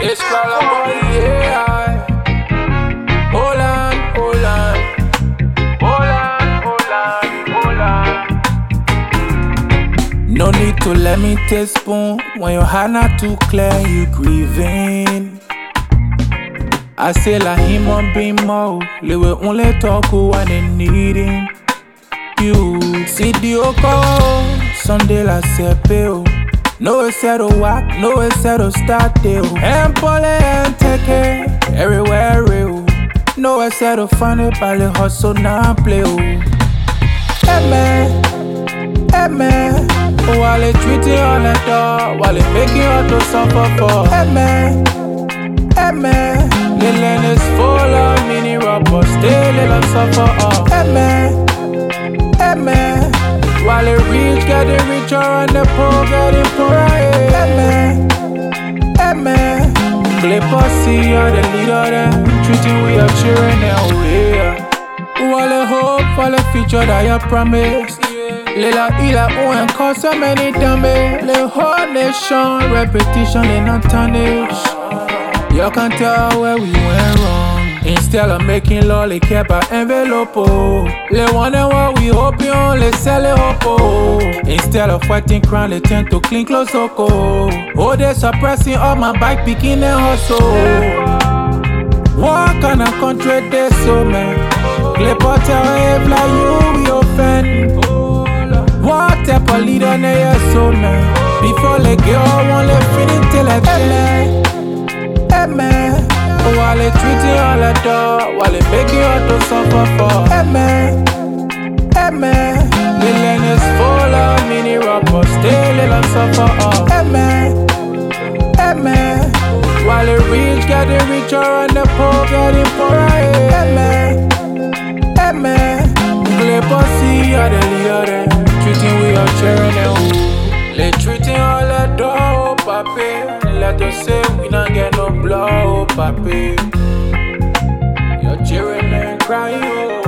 It's called a boy, yeah. Hold on, hold on. Hold on, hold on, hold on. No need to let me taste spoon. When your heart not too clear, you grieving. I say la human being more. They will only talk when they needing you. See the oko, Sunday la sepeo. No settle walk, no settle start deal. And pole and take it everywhere real. No settle funny, but the hustle now play. Hey man, while they treating on the door, while they making all to suffer for. Hey man, the land is full of mini robbers, still they don't suffer. Hey man, while the rich getting richer and the poor getting poorer. Hey man, play pussy or the leader them, treating we are cheering now. While the hope for the future that you promised. Lila ila and cause so many damage. The whole nation repetition and not tarnish. You can tell where we went wrong. Instead of making law, they kept our envelope. They wonder what we hoping on, they sell it up. Instead of fighting crime, they tend to clean close. Oh, they suppressing all my bike, picking and hustle. What kind of country they so, man? Clip out your head like you, we offend. What type of leader they are so, man? Before they get all one, they finish till they hey man, while they treating all the door, while they making all to suffer for. Hey man, the land is full of mini robbers, still they don't suffer. Hey man, while the rich getting richer and the poor getting poorer. Hey man, play pussy or the leader, treating we are cheering them. They treating all the door, papi. Let us say we not get no blow, papi. You're cheering and crying, oh.